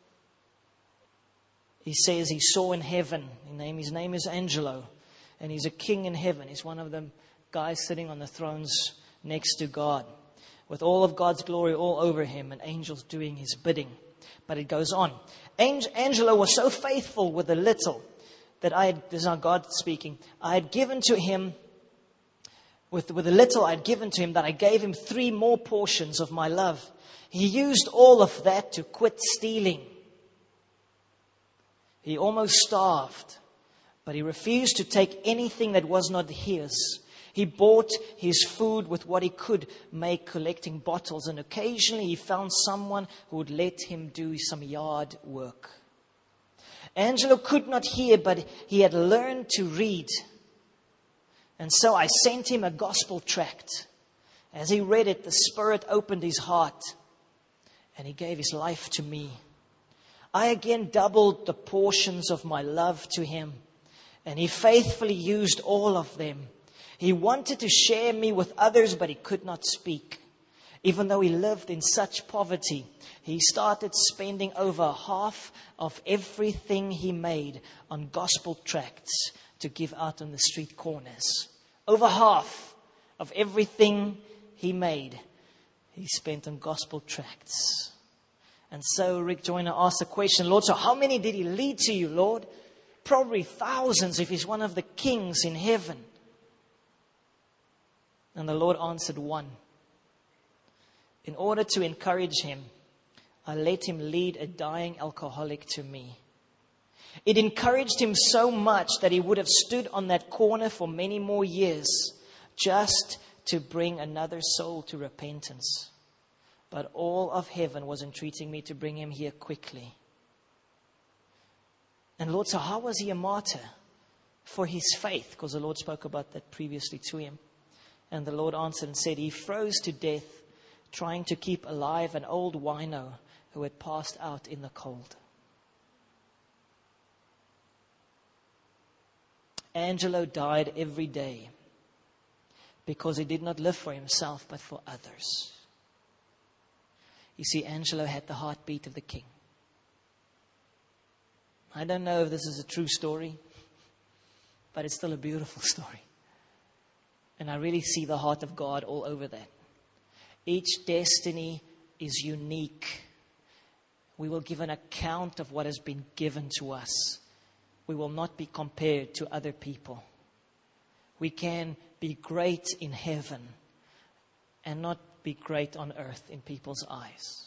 he says he saw in heaven, his name, his name is Angelo, and he's a king in heaven. He's one of the guys sitting on the thrones next to God, with all of God's glory all over him and angels doing his bidding. But it goes on. Angelo was so faithful with the little that I had, this is not God speaking, I had given to him, with, with the little I had given to him, that I gave him three more portions of my love. He used all of that to quit stealing. He almost starved, but he refused to take anything that was not his. He bought his food with what he could make, collecting bottles, and occasionally he found someone who would let him do some yard work. Angelo could not hear, but he had learned to read. And so I sent him a gospel tract. As he read it, the Spirit opened his heart, and he gave his life to me. I again doubled the portions of my love to him, And he faithfully used all of them. He wanted to share me with others, but he could not speak. Even though he lived in such poverty, he started spending over half of everything he made on gospel tracts to give out on the street corners. Over half of everything he made, he spent on gospel tracts. And so Rick Joyner asked the question, Lord, so how many did he lead to you, Lord? Probably thousands if he's one of the kings in heaven. And the Lord answered, one. In order to encourage him, I let him lead a dying alcoholic to me. It encouraged him so much that he would have stood on that corner for many more years just to bring another soul to repentance. But all of heaven was entreating me to bring him here quickly. And Lord, so how was he a martyr? For his faith, because the Lord spoke about that previously to him. And the Lord answered and said, he froze to death trying to keep alive an old wino who had passed out in the cold. Angelo died every day because he did not live for himself but for others. You see, Angelo had the heartbeat of the king. I don't know if this is a true story, but it's still a beautiful story. And I really see the heart of God all over that. Each destiny is unique. We will give an account of what has been given to us. We will not be compared to other people. We can be great in heaven and not be great on earth in people's eyes.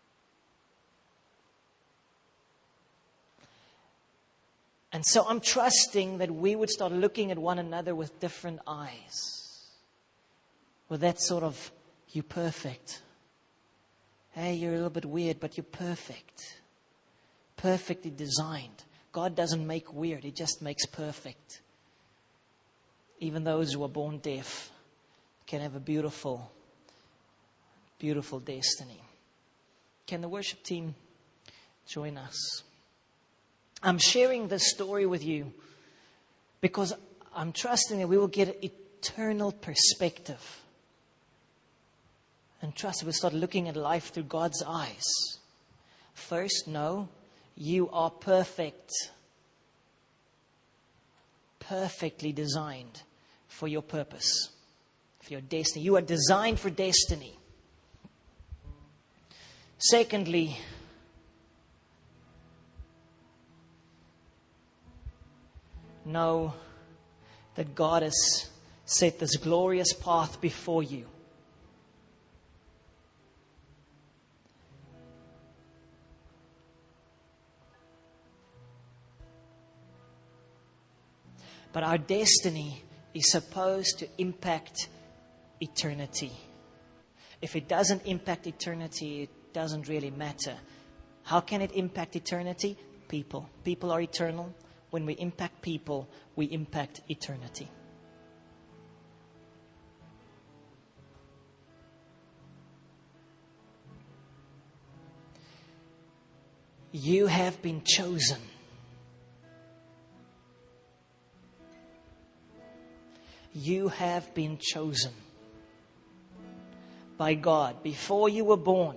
And so I'm trusting that we would start looking at one another with different eyes. With that sort of, you're perfect. Hey, you're a little bit weird, but you're perfect. Perfectly designed. God doesn't make weird, He just makes perfect. Even those who are born deaf can have a beautiful, beautiful destiny. Can the worship team join us? I'm sharing this story with you because I'm trusting that we will get an eternal perspective. And trust that we'll start looking at life through God's eyes. First, no, you are perfect. Perfectly designed for your purpose, for your destiny. You are designed for destiny. Secondly, know that God has set this glorious path before you. But our destiny is supposed to impact eternity. If it doesn't impact eternity, it doesn't really matter. How can it impact eternity? People. People are eternal. When we impact people, we impact eternity. You have been chosen. You have been chosen by God. Before you were born,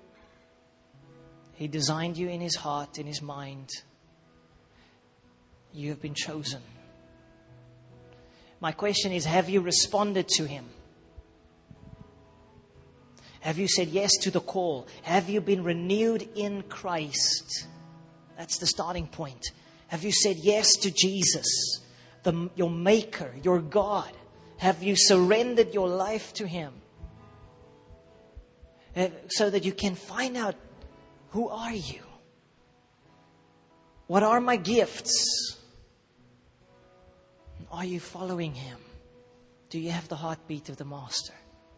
He designed you in His heart, in His mind. You have been chosen. My question is, have you responded to Him? Have you said yes to the call? Have you been renewed in Christ? That's the starting point. Have you said yes to Jesus, the, your Maker, your God? Have you surrendered your life to Him? Uh, so that you can find out, who are you? What are my gifts? Are you following Him? Do you have the heartbeat of the Master?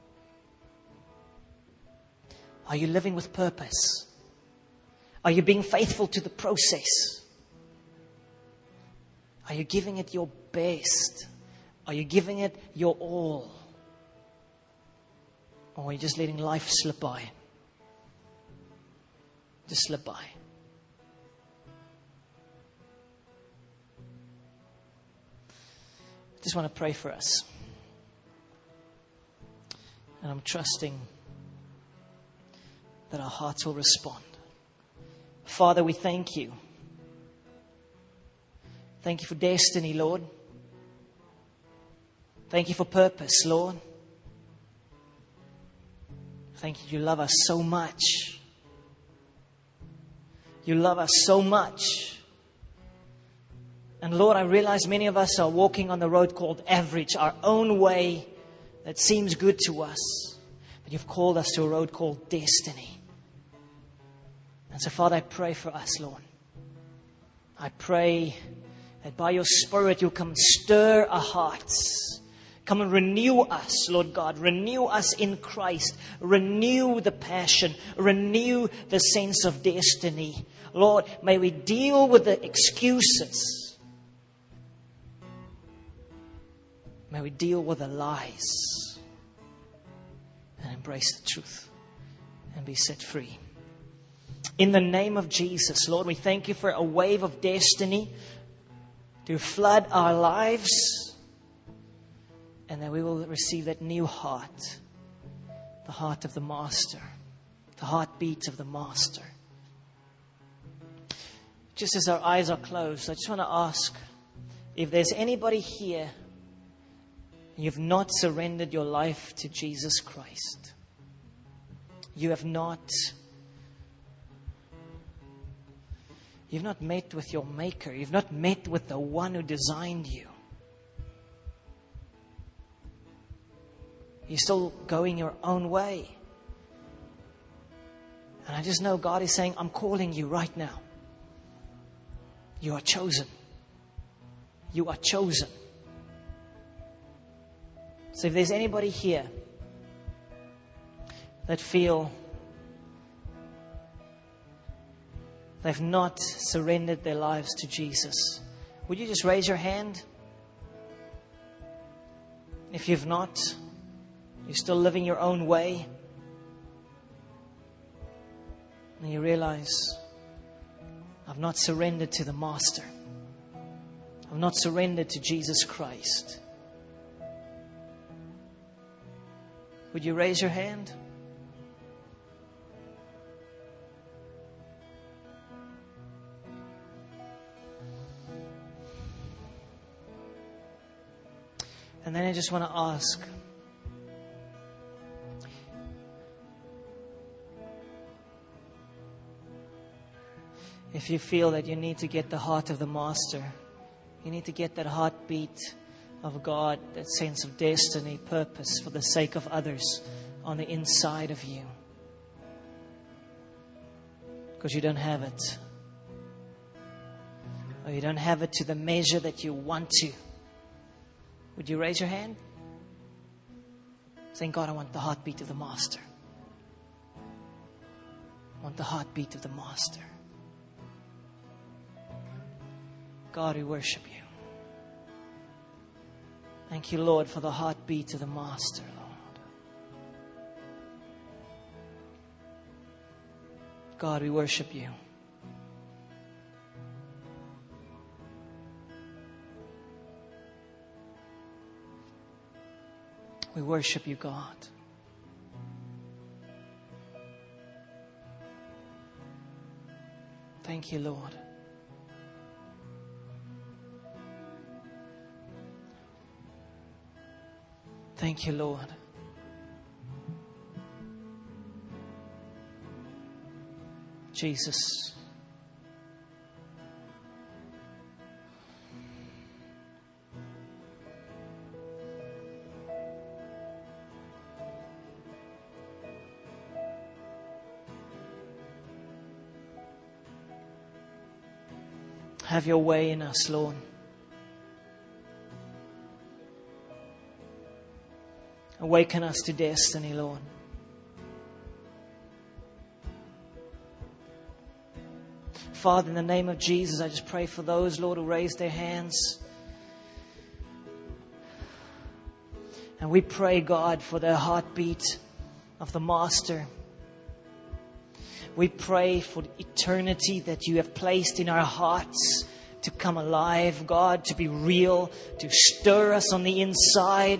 Are you living with purpose? Are you being faithful to the process? Are you giving it your best? Are you giving it your all? Or are you just letting life slip by? Just slip by. just want to pray for us. And I'm trusting that our hearts will respond. Father, we thank you. Thank you for destiny, Lord. Thank you for purpose, Lord. Thank you, you love us so much. You love us so much. And Lord, I realize many of us are walking on the road called average, our own way that seems good to us. But you've called us to a road called destiny. And so, Father, I pray for us, Lord. I pray that by your Spirit you'll come and stir our hearts. Come and renew us, Lord God. Renew us in Christ. Renew the passion. Renew the sense of destiny. Lord, may we deal with the excuses. May we deal with the lies. And embrace the truth. And be set free. In the name of Jesus, Lord, we thank you for a wave of destiny to flood our lives. And that we will receive that new heart. The heart of the Master. The heartbeat of the Master. Just as our eyes are closed, I just want to ask if there's anybody here and you've not surrendered your life to Jesus Christ. You have not You've not met with your Maker. You've not met with the one who designed you. You're still going your own way. And I just know God is saying, I'm calling you right now. You are chosen. You are chosen. So if there's anybody here that feel they've not surrendered their lives to Jesus, would you just raise your hand? If you've not, you're still living your own way, and you realize, I've not surrendered to the Master. I've not surrendered to Jesus Christ. Would you raise your hand? And then I just want to ask, if you feel that you need to get the heart of the Master, you need to get that heartbeat of God, that sense of destiny, purpose for the sake of others on the inside of you. Because you don't have it. Or you don't have it to the measure that you want to. Would you raise your hand? Saying, God, I want the heartbeat of the Master. I want the heartbeat of the Master. God, we worship you. Thank you, Lord, for the heartbeat of the Master, Lord. God, we worship you. We worship you, God. Thank you, Lord. Thank you, Lord. Jesus. Have your way in us, Lord. Awaken us to destiny, Lord. Father, in the name of Jesus, I just pray for those, Lord, who raised their hands. And we pray, God, for the heartbeat of the Master. We pray for eternity that you have placed in our hearts to come alive, God, to be real, to stir us on the inside.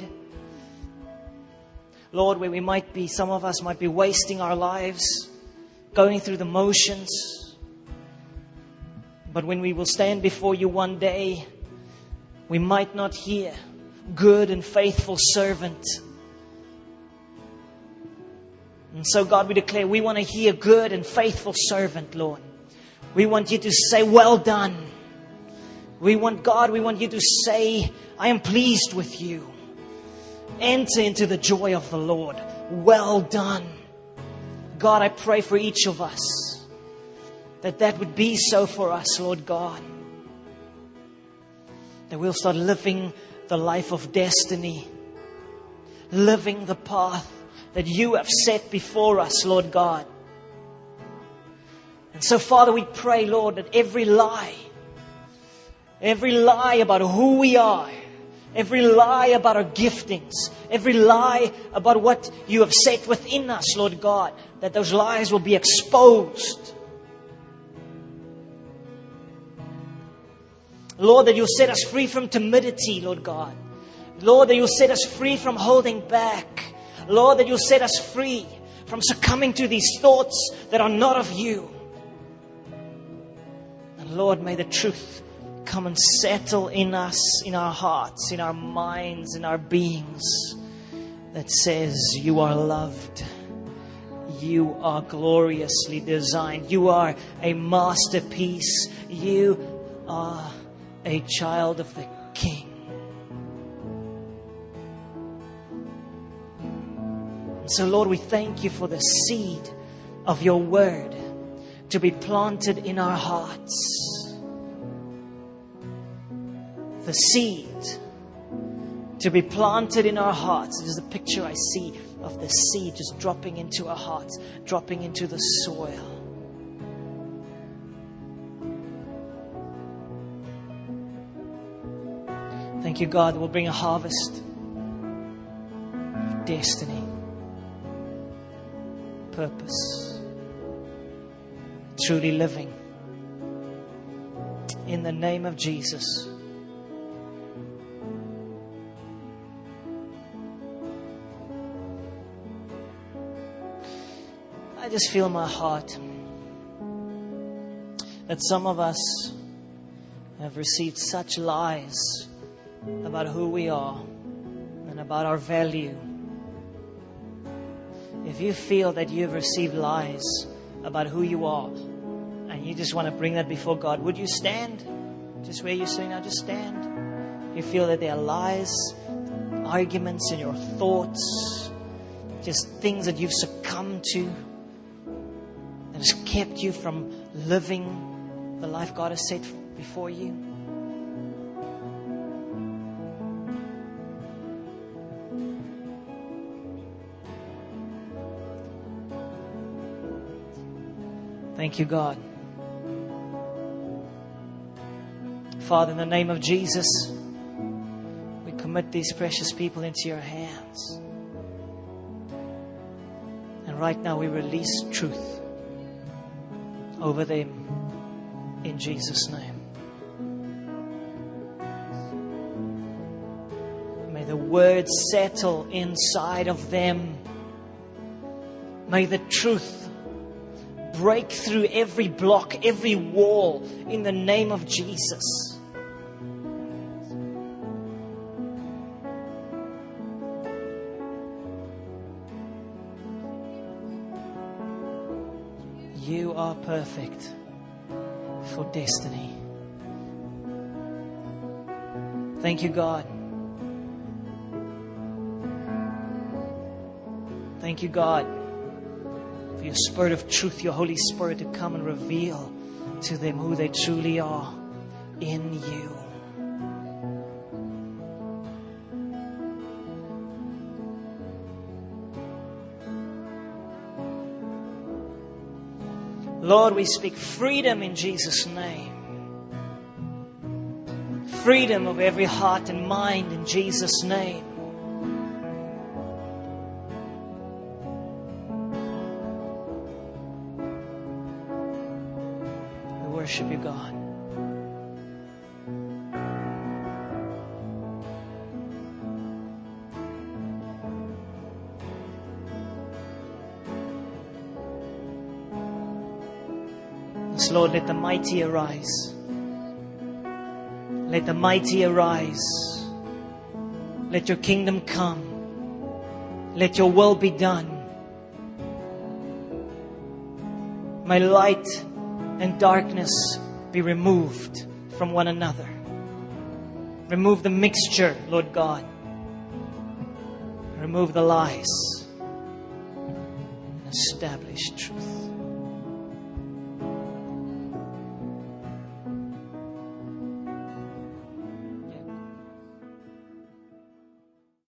Lord, where we might be, some of us might be wasting our lives, going through the motions. But when we will stand before you one day, we might not hear, good and faithful servant. And so, God, we declare we want to hear good and faithful servant, Lord. We want you to say, well done. We want, God, we want you to say, I am pleased with you. Enter into the joy of the Lord. Well done. God, I pray for each of us that that would be so for us, Lord God. That we'll start living the life of destiny. Living the path that you have set before us, Lord God. And so, Father, we pray, Lord, that every lie, every lie about who we are, every lie about our giftings, every lie about what you have set within us, Lord God, that those lies will be exposed. Lord, that you'll set us free from timidity, Lord God. Lord, that you'll set us free from holding back. Lord, that you'll set us free from succumbing to these thoughts that are not of you. And Lord, may the truth come and settle in us, in our hearts, in our minds, in our beings, that says you are loved. You are gloriously designed. You are a masterpiece. You are a child of the King. So, Lord, we thank you for the seed of your word to be planted in our hearts. The seed to be planted in our hearts. It is the picture I see of the seed just dropping into our hearts, dropping into the soil. Thank you, God, that will bring a harvest of destiny, purpose, truly living. In the name of Jesus. I just feel in my heart that some of us have received such lies about who we are and about our value. If you feel that you've received lies about who you are and you just want to bring that before God, would you stand? Just where you're sitting now, just stand. You feel that there are lies, arguments in your thoughts, just things that you've succumbed to that has kept you from living the life God has set before you. Thank you, God. Father, in the name of Jesus, we commit these precious people into your hands. And right now we release truth over them in Jesus' name. May the word settle inside of them. May the truth break through every block, every wall in the name of Jesus. You are perfect for destiny. Thank you, God. Thank you, God, for your Spirit of truth, your Holy Spirit, to come and reveal to them who they truly are in you. Lord, we speak freedom in Jesus' name. Freedom of every heart and mind in Jesus' name. We worship you, God. Yes, Lord, let the mighty arise. Let the mighty arise. Let your kingdom come. Let your will be done. May light and darkness be removed from one another. Remove the mixture, Lord God. Remove the lies and establish truth.